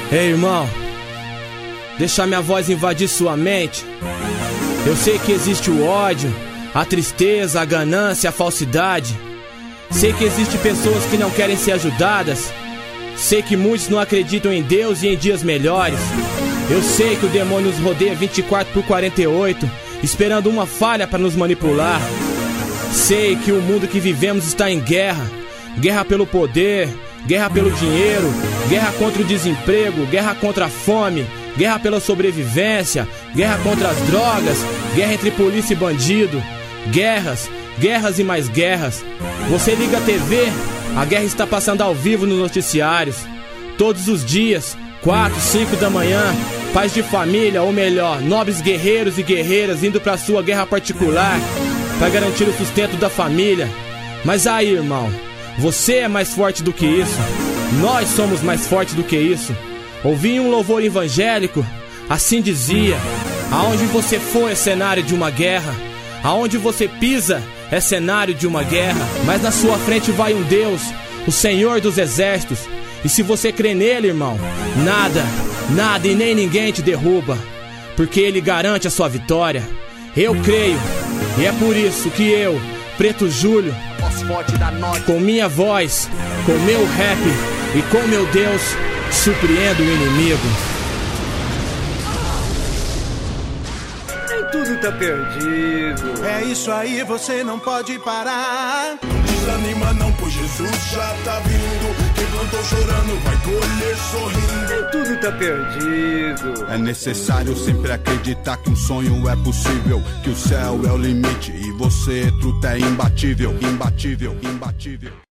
Ei, irmão, deixa minha voz invadir sua mente. Eu sei que existe o ódio, a tristeza, a ganância, a falsidade. Sei que existem pessoas que não querem ser ajudadas. Sei que muitos não acreditam em Deus e em dias melhores. Eu sei que o demônio nos rodeia 24/48, esperando uma falha para nos manipular. Sei que o mundo que vivemos está em guerra. Guerra pelo poder, guerra pelo dinheiro, guerra contra o desemprego, guerra contra a fome, guerra pela sobrevivência, guerra contra as drogas, guerra entre polícia e bandido. Guerras, guerras e mais guerras. Você liga a TV, a guerra está passando ao vivo nos noticiários. Todos os dias, 4, 5 da manhã, pais de família, ou melhor, nobres guerreiros e guerreiras indo para sua guerra particular para garantir o sustento da família. Mas aí, irmão, você é mais forte do que isso. Nós somos mais fortes do que isso. Ouvi um louvor evangélico, assim dizia: aonde você for é cenário de uma guerra, aonde você pisa é cenário de uma guerra. Mas na sua frente vai um Deus, o Senhor dos Exércitos. E se você crê nele, irmão, nada e nem ninguém te derruba, porque ele garante a sua vitória. Eu creio, e é por isso que eu, Preto Júlio, com minha voz, com meu rap e com meu Deus, surpreendo o inimigo. Nem tudo tá perdido. É isso aí, você não pode parar. Não desanima não, pois Jesus já tá vindo. Quem plantou chorando vai colher sorrindo. Nem tudo tá perdido. É necessário sempre acreditar que um sonho é possível, que o céu é o limite e você, truta, é imbatível, imbatível, imbatível.